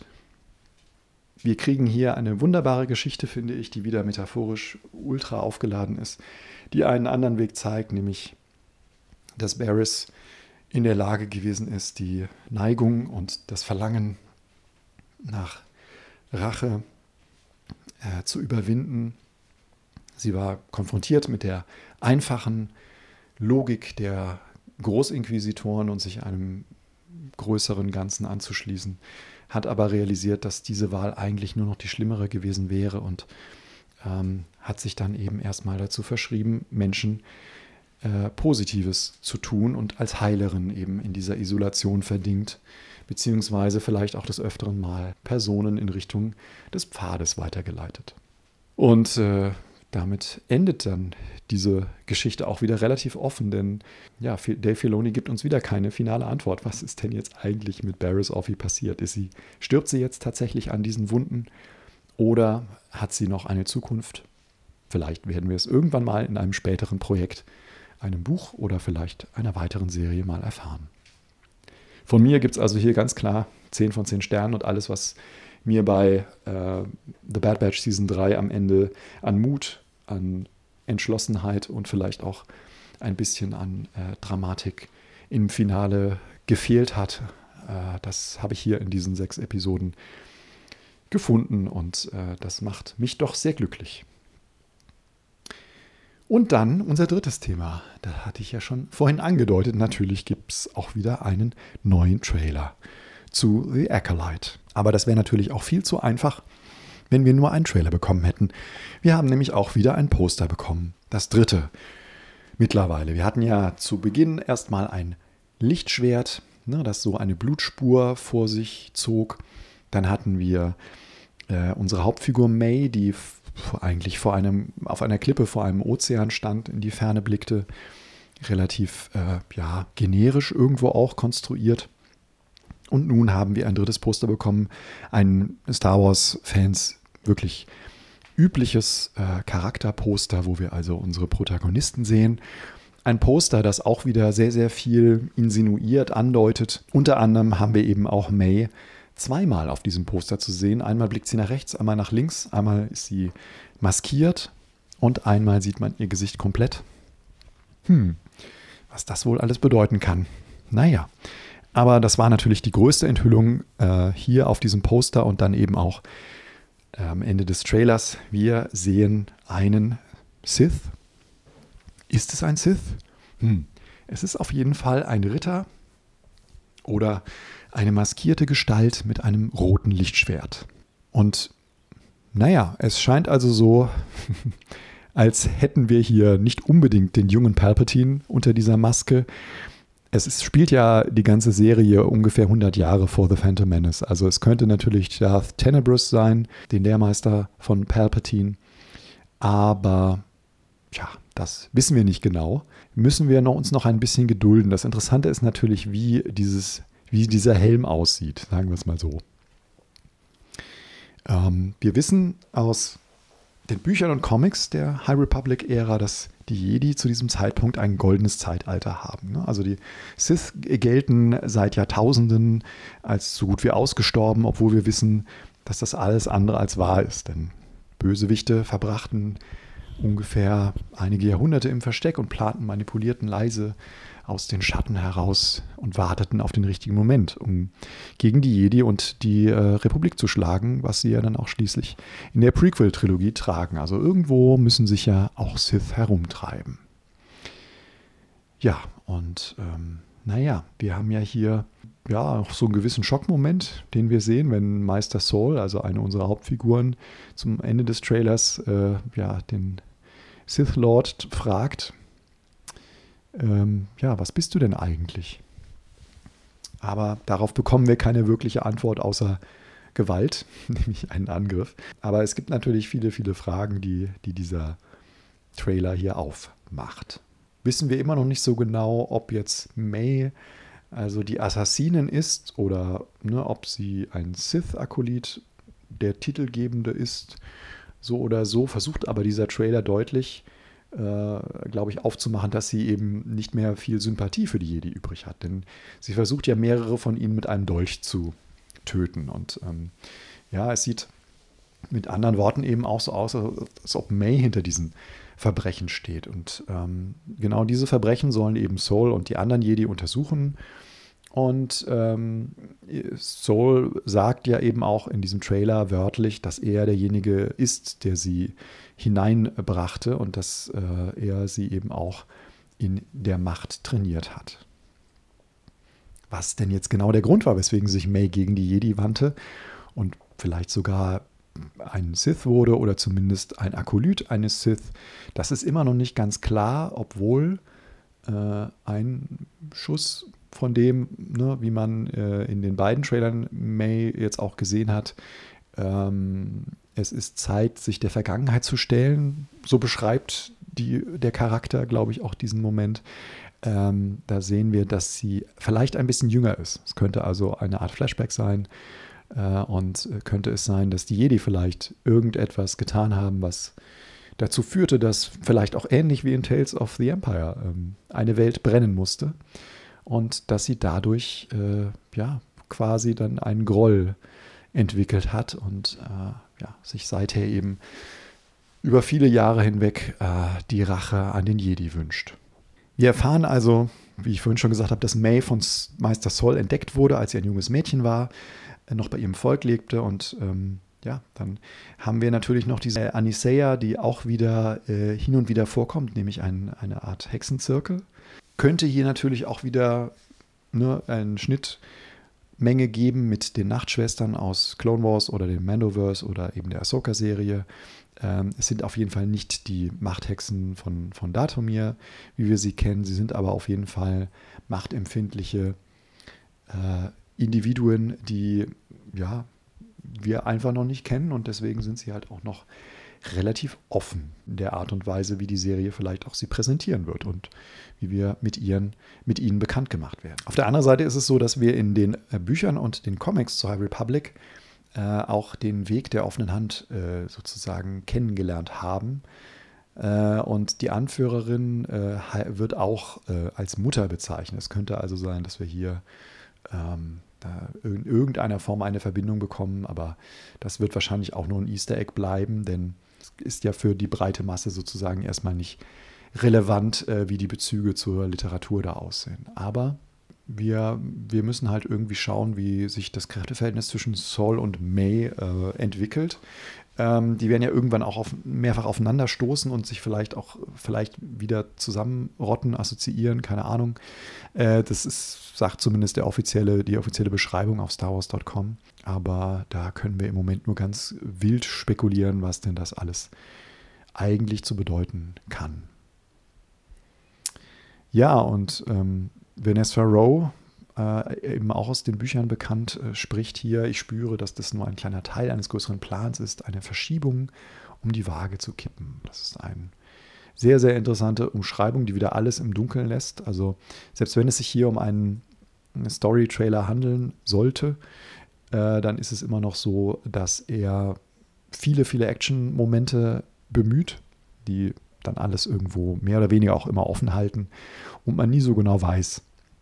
wir kriegen hier eine wunderbare Geschichte, finde ich, die wieder metaphorisch ultra aufgeladen ist, die einen anderen Weg zeigt, nämlich, dass Barriss in der Lage gewesen ist, die Neigung und das Verlangen nach Rache äh, zu überwinden. Sie war konfrontiert mit der einfachen Logik der Großinquisitoren und sich einem größeren Ganzen anzuschließen, hat aber realisiert, dass diese Wahl eigentlich nur noch die schlimmere gewesen wäre und ähm, hat sich dann eben erstmal dazu verschrieben, Menschen äh, Positives zu tun und als Heilerin eben in dieser Isolation verdingt, beziehungsweise vielleicht auch des Öfteren mal Personen in Richtung des Pfades weitergeleitet. Und äh, damit endet dann diese Geschichte auch wieder relativ offen, denn ja, Dave Filoni gibt uns wieder keine finale Antwort. Was ist denn jetzt eigentlich mit Barriss Offee passiert? Ist sie, stirbt sie jetzt tatsächlich an diesen Wunden oder hat sie noch eine Zukunft? Vielleicht werden wir es irgendwann mal in einem späteren Projekt, einem Buch oder vielleicht einer weiteren Serie mal erfahren. Von mir gibt es also hier ganz klar zehn von zehn Sternen und alles, was mir bei äh, The Bad Batch Season drei am Ende an Mut, an Entschlossenheit und vielleicht auch ein bisschen an äh, Dramatik im Finale gefehlt hat. Äh, das habe ich hier in diesen sechs Episoden gefunden und äh, das macht mich doch sehr glücklich. Und dann unser drittes Thema. Da hatte ich ja schon vorhin angedeutet. Natürlich gibt es auch wieder einen neuen Trailer zu The Acolyte. Aber das wäre natürlich auch viel zu einfach, wenn wir nur einen Trailer bekommen hätten. Wir haben nämlich auch wieder ein Poster bekommen. Das dritte mittlerweile. Wir hatten ja zu Beginn erstmal ein Lichtschwert, ne, das so eine Blutspur vor sich zog. Dann hatten wir äh, unsere Hauptfigur May, die f- eigentlich vor einem, auf einer Klippe vor einem Ozean stand, in die Ferne blickte. Relativ äh, ja, generisch irgendwo auch konstruiert. Und nun haben wir ein drittes Poster bekommen, ein Star Wars-Fans wirklich übliches äh, Charakterposter, wo wir also unsere Protagonisten sehen. Ein Poster, das auch wieder sehr, sehr viel insinuiert, andeutet. Unter anderem haben wir eben auch May zweimal auf diesem Poster zu sehen. Einmal blickt sie nach rechts, einmal nach links, einmal ist sie maskiert und einmal sieht man ihr Gesicht komplett. Hm, was das wohl alles bedeuten kann. Naja. Aber das war natürlich die größte Enthüllung äh, hier auf diesem Poster und dann eben auch äh, am Ende des Trailers. Wir sehen einen Sith. Ist es ein Sith? Hm. Es ist auf jeden Fall ein Ritter oder eine maskierte Gestalt mit einem roten Lichtschwert. Und naja, es scheint also so, als hätten wir hier nicht unbedingt den jungen Palpatine unter dieser Maske. Es ist, spielt ja die ganze Serie ungefähr hundert Jahre vor The Phantom Menace. Also es könnte natürlich Darth Tenebrous sein, den Lehrmeister von Palpatine. Aber ja, das wissen wir nicht genau. Müssen wir noch, uns noch ein bisschen gedulden. Das Interessante ist natürlich, wie, dieses, wie dieser Helm aussieht, sagen wir es mal so. Ähm, wir wissen aus den Büchern und Comics der High Republic-Ära, dass die Jedi zu diesem Zeitpunkt ein goldenes Zeitalter haben. Also die Sith gelten seit Jahrtausenden als so gut wie ausgestorben, obwohl wir wissen, dass das alles andere als wahr ist. Denn Bösewichte verbrachten ungefähr einige Jahrhunderte im Versteck und planten, manipulierten leise aus den Schatten heraus und warteten auf den richtigen Moment, um gegen die Jedi und die äh, Republik zu schlagen, was sie ja dann auch schließlich in der Prequel-Trilogie tragen. Also irgendwo müssen sich ja auch Sith herumtreiben. Ja, und ähm, naja, wir haben ja hier ja auch so einen gewissen Schockmoment, den wir sehen, wenn Meister Saul, also eine unserer Hauptfiguren, zum Ende des Trailers äh, ja den Sith Lord fragt, ähm, ja, was bist du denn eigentlich? Aber darauf bekommen wir keine wirkliche Antwort außer Gewalt, nämlich einen Angriff. Aber es gibt natürlich viele, viele Fragen, die, die dieser Trailer hier aufmacht. Wissen wir immer noch nicht so genau, ob jetzt May also die Assassinin ist oder ne, ob sie ein Sith-Akolyt, der Titelgebende ist, so oder so. Versucht aber dieser Trailer deutlich, äh, glaube ich, aufzumachen, dass sie eben nicht mehr viel Sympathie für die Jedi übrig hat. Denn sie versucht ja mehrere von ihnen mit einem Dolch zu töten. Und ähm, ja, es sieht mit anderen Worten eben auch so aus, als ob May hinter diesen Verbrechen steht. Und ähm, genau diese Verbrechen sollen eben Saul und die anderen Jedi untersuchen. Und ähm, Saul sagt ja eben auch in diesem Trailer wörtlich, dass er derjenige ist, der sie hineinbrachte und dass äh, er sie eben auch in der Macht trainiert hat. was denn jetzt genau der Grund war, weswegen sich May gegen die Jedi wandte und vielleicht sogar ein Sith wurde oder zumindest ein Akolyt eines Sith. Das ist immer noch nicht ganz klar, obwohl äh, ein Schuss von dem, ne, wie man äh, in den beiden Trailern May jetzt auch gesehen hat, ähm, es ist Zeit, sich der Vergangenheit zu stellen. So beschreibt die, der Charakter, glaube ich, auch diesen Moment. Ähm, da sehen wir, dass sie vielleicht ein bisschen jünger ist. Es könnte also eine Art Flashback sein. Äh, und könnte es sein, dass die Jedi vielleicht irgendetwas getan haben, was dazu führte, dass vielleicht auch ähnlich wie in Tales of the Empire ähm, eine Welt brennen musste. Und dass sie dadurch äh, ja, quasi dann einen Groll entwickelt hat und äh, ja, sich seither eben über viele Jahre hinweg äh, die Rache an den Jedi wünscht. Wir erfahren also, wie ich vorhin schon gesagt habe, dass May von Meister Sol entdeckt wurde, als sie ein junges Mädchen war, äh, noch bei ihrem Volk lebte. Und ähm, ja, dann haben wir natürlich noch diese Anisea, die auch wieder äh, hin und wieder vorkommt, nämlich ein, eine Art Hexenzirkel. Könnte hier natürlich auch wieder ne, einen Schnittmenge geben mit den Nachtschwestern aus Clone Wars oder dem Mandoverse oder eben der Ahsoka-Serie. Ähm, es sind auf jeden Fall nicht die Machthexen von, von Dathomir, wie wir sie kennen. Sie sind aber auf jeden Fall machtempfindliche äh, Individuen, die ja, wir einfach noch nicht kennen. Und deswegen sind sie halt auch noch relativ offen in der Art und Weise, wie die Serie vielleicht auch sie präsentieren wird und wie wir mit, ihren, mit ihnen bekannt gemacht werden. Auf der anderen Seite ist es so, dass wir in den äh, Büchern und den Comics zur High Republic äh, auch den Weg der offenen Hand äh, sozusagen kennengelernt haben. Äh, und die Anführerin äh, wird auch äh, als Mutter bezeichnet. Es könnte also sein, dass wir hier ähm, da in irgendeiner Form eine Verbindung bekommen, aber das wird wahrscheinlich auch nur ein Easter Egg bleiben, denn es ist ja für die breite Masse sozusagen erstmal nicht relevant, äh, wie die Bezüge zur Literatur da aussehen. Aber wir, wir müssen halt irgendwie schauen, wie sich das Kräfteverhältnis zwischen Sol und May äh, entwickelt. Ähm, die werden ja irgendwann auch auf, mehrfach aufeinander stoßen und sich vielleicht auch vielleicht wieder zusammenrotten, assoziieren, keine Ahnung. Äh, das ist, sagt zumindest der offizielle, die offizielle Beschreibung auf Star Wars Punkt com. Aber da können wir im Moment nur ganz wild spekulieren, was denn das alles eigentlich zu bedeuten kann. Ja, und ähm, Vanessa Rowe, äh, eben auch aus den Büchern bekannt, äh, spricht hier, ich spüre, dass das nur ein kleiner Teil eines größeren Plans ist, eine Verschiebung, um die Waage zu kippen. Das ist eine sehr, sehr interessante Umschreibung, die wieder alles im Dunkeln lässt. Also selbst wenn es sich hier um einen Story-Trailer handeln sollte, äh, dann ist es immer noch so, dass er viele, viele Action-Momente bemüht, die dann alles irgendwo mehr oder weniger auch immer offen halten und man nie so genau weiß,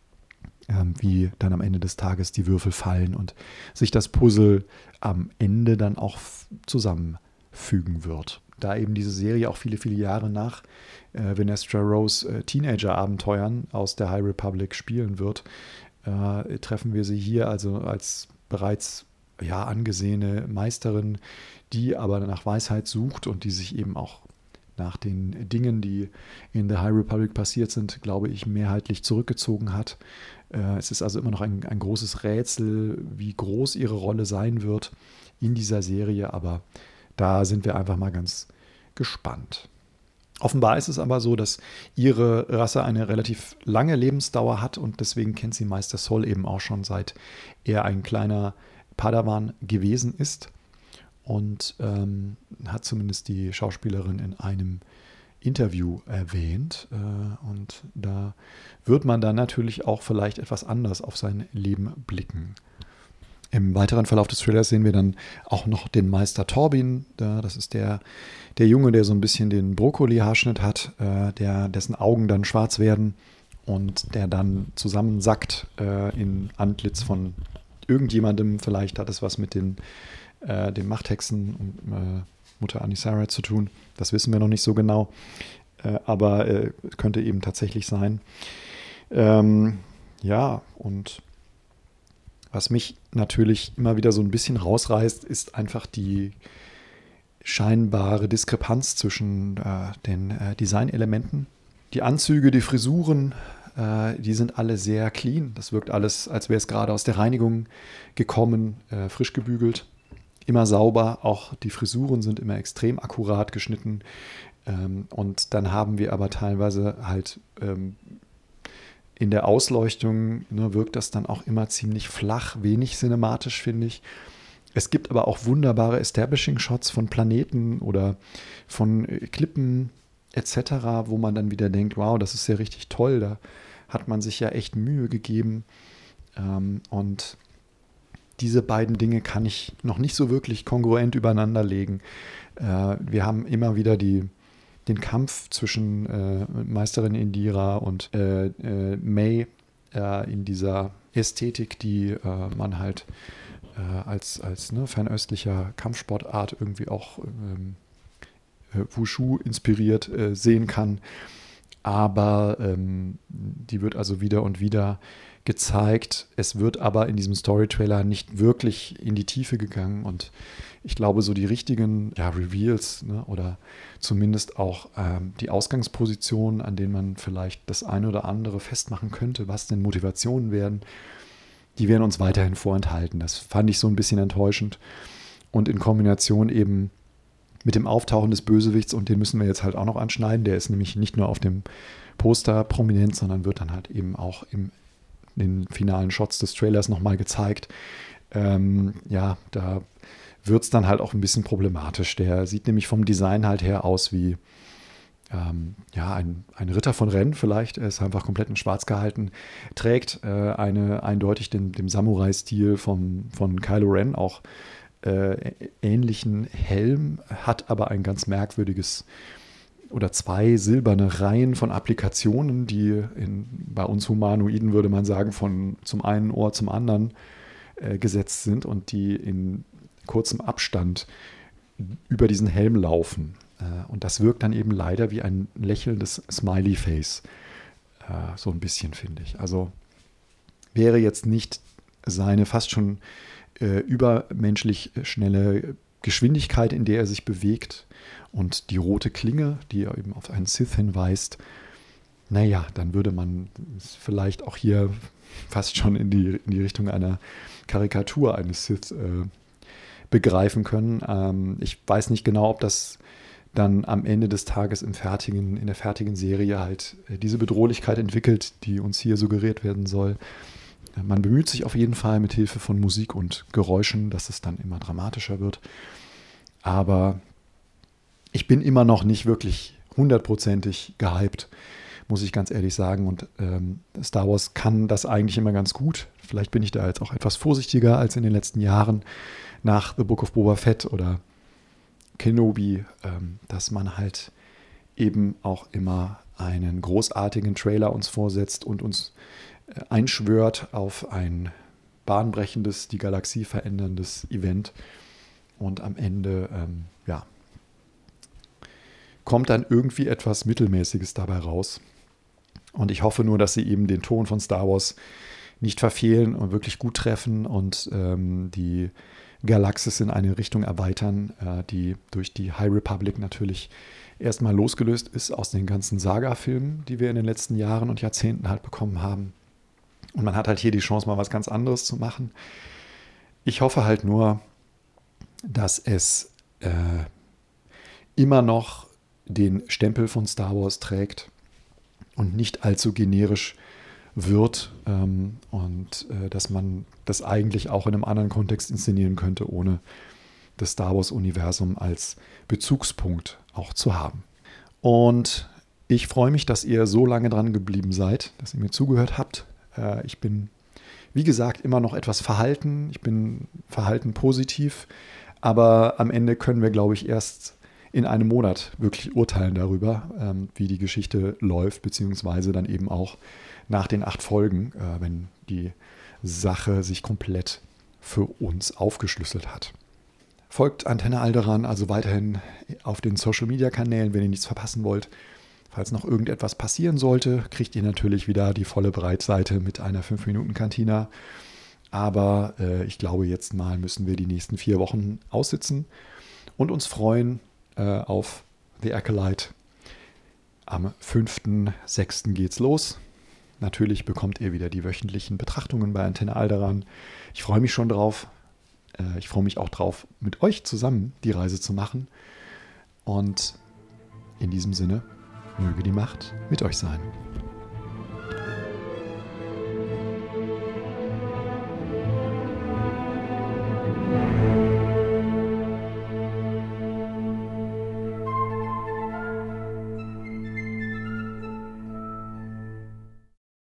ähm, wie dann am Ende des Tages die Würfel fallen und sich das Puzzle am Ende dann auch f- zusammenfügen wird. Da eben diese Serie auch viele, viele Jahre nach äh, Vanessa Rose äh, Teenager-Abenteuern aus der High Republic spielen wird, äh, treffen wir sie hier also als bereits ja, angesehene Meisterin, die aber nach Weisheit sucht und die sich eben auch nach den Dingen, die in der High Republic passiert sind, glaube ich, mehrheitlich zurückgezogen hat. Äh, es ist also immer noch ein, ein großes Rätsel, wie groß ihre Rolle sein wird in dieser Serie, aber da sind wir einfach mal ganz gespannt. Offenbar ist es aber so, dass ihre Rasse eine relativ lange Lebensdauer hat und deswegen kennt sie Meister Sol eben auch schon, seit er ein kleiner Padawan gewesen ist. Und ähm, hat zumindest die Schauspielerin in einem Interview erwähnt. Äh, und da wird man dann natürlich auch vielleicht etwas anders auf sein Leben blicken. Im weiteren Verlauf des Trailers sehen wir dann auch noch den Meister Torbin. Äh, das ist der, der Junge, der so ein bisschen den Brokkoli-Haarschnitt hat, äh, der, dessen Augen dann schwarz werden und der dann zusammensackt äh, in Antlitz von irgendjemandem. Vielleicht hat es was mit den Äh, den Machthexen und äh, Mutter Anisara zu tun. Das wissen wir noch nicht so genau, äh, aber äh, könnte eben tatsächlich sein. Ähm, ja, und was mich natürlich immer wieder so ein bisschen rausreißt, ist einfach die scheinbare Diskrepanz zwischen äh, den äh, Designelementen. Die Anzüge, die Frisuren Äh, die sind alle sehr clean. Das wirkt alles, als wäre es gerade aus der Reinigung gekommen, äh, frisch gebügelt. Immer sauber, auch die Frisuren sind immer extrem akkurat geschnitten. Ähm, und dann haben wir aber teilweise halt ähm, in der Ausleuchtung, ne, wirkt das dann auch immer ziemlich flach, wenig cinematisch, finde ich. Es gibt aber auch wunderbare Establishing-Shots von Planeten oder von äh, Klippen et cetera, wo man dann wieder denkt, wow, das ist ja richtig toll, da hat man sich ja echt Mühe gegeben. Ähm, und diese beiden Dinge kann ich noch nicht so wirklich kongruent übereinander legen. Äh, wir haben immer wieder die, den Kampf zwischen äh, Meisterin Indira und äh, äh, May äh, in dieser Ästhetik, die äh, man halt äh, als, als ne, fernöstlicher Kampfsportart irgendwie auch ähm, äh, Wushu inspiriert äh, sehen kann. Aber ähm, die wird also wieder und wieder gezeigt. Es wird aber in diesem Story-Trailer nicht wirklich in die Tiefe gegangen und ich glaube, so die richtigen ja, Reveals, ne, oder zumindest auch ähm, die Ausgangspositionen, an denen man vielleicht das eine oder andere festmachen könnte, was denn Motivationen werden, die werden uns weiterhin vorenthalten. Das fand ich so ein bisschen enttäuschend. Und in Kombination eben mit dem Auftauchen des Bösewichts, und den müssen wir jetzt halt auch noch anschneiden, der ist nämlich nicht nur auf dem Poster prominent, sondern wird dann halt eben auch im den finalen Shots des Trailers nochmal gezeigt. Ähm, ja, da wird es dann halt auch ein bisschen problematisch. Der sieht nämlich vom Design halt her aus wie ähm, ja, ein, ein Ritter von Rennes vielleicht. Er ist einfach komplett in schwarz gehalten, trägt äh, eine eindeutig den, dem Samurai-Stil vom, von Kylo Ren auch äh, ähnlichen Helm, hat aber ein ganz merkwürdiges oder zwei silberne Reihen von Applikationen, die in, bei uns Humanoiden würde man sagen, von zum einen Ohr zum anderen äh, gesetzt sind und die in kurzem Abstand über diesen Helm laufen. Äh, und das wirkt dann eben leider wie ein lächelndes Smiley-Face. Äh, so ein bisschen, finde ich. Also wäre jetzt nicht seine fast schon äh, übermenschlich schnelle Geschwindigkeit, in der er sich bewegt, und die rote Klinge, die eben auf einen Sith hinweist, naja, dann würde man es vielleicht auch hier fast schon in die, in die Richtung einer Karikatur eines Sith äh, begreifen können. Ähm, ich weiß nicht genau, ob das dann am Ende des Tages im fertigen, in der fertigen Serie halt äh, diese Bedrohlichkeit entwickelt, die uns hier suggeriert werden soll. Man bemüht sich auf jeden Fall mit Hilfe von Musik und Geräuschen, dass es dann immer dramatischer wird. Aber ich bin immer noch nicht wirklich hundertprozentig gehypt, muss ich ganz ehrlich sagen. Und ähm, Star Wars kann das eigentlich immer ganz gut. Vielleicht bin ich da jetzt auch etwas vorsichtiger als in den letzten Jahren nach The Book of Boba Fett oder Kenobi, ähm, dass man halt eben auch immer einen großartigen Trailer uns vorsetzt und uns äh, einschwört auf ein bahnbrechendes, die Galaxie veränderndes Event. Und am Ende, ähm, ja, kommt dann irgendwie etwas Mittelmäßiges dabei raus. Und ich hoffe nur, dass sie eben den Ton von Star Wars nicht verfehlen und wirklich gut treffen und ähm, die Galaxis in eine Richtung erweitern, äh, die durch die High Republic natürlich erstmal losgelöst ist aus den ganzen Saga-Filmen, die wir in den letzten Jahren und Jahrzehnten halt bekommen haben. Und man hat halt hier die Chance, mal was ganz anderes zu machen. Ich hoffe halt nur, dass es äh, immer noch den Stempel von Star Wars trägt und nicht allzu generisch wird, ähm, und äh, dass man das eigentlich auch in einem anderen Kontext inszenieren könnte, ohne das Star Wars-Universum als Bezugspunkt auch zu haben. Und ich freue mich, dass ihr so lange dran geblieben seid, dass ihr mir zugehört habt. Äh, ich bin, wie gesagt, immer noch etwas verhalten. Ich bin verhalten positiv, aber am Ende können wir, glaube ich, erst in einem Monat wirklich urteilen darüber, ähm, wie die Geschichte läuft, beziehungsweise dann eben auch nach den acht Folgen, äh, wenn die Sache sich komplett für uns aufgeschlüsselt hat. Folgt Antenne Alderan also weiterhin auf den Social-Media-Kanälen, wenn ihr nichts verpassen wollt. Falls noch irgendetwas passieren sollte, kriegt ihr natürlich wieder die volle Breitseite mit einer fünf Minuten Cantina. Aber äh, ich glaube, jetzt mal müssen wir die nächsten vier Wochen aussitzen und uns freuen auf The Acolyte. Am fünften sechsten geht's los. natürlich bekommt ihr wieder die wöchentlichen Betrachtungen bei Antenne Alderan. Ich freue mich schon drauf. Äh, ich freue mich auch drauf, mit euch zusammen die Reise zu machen. Und in diesem Sinne, möge die Macht mit euch sein.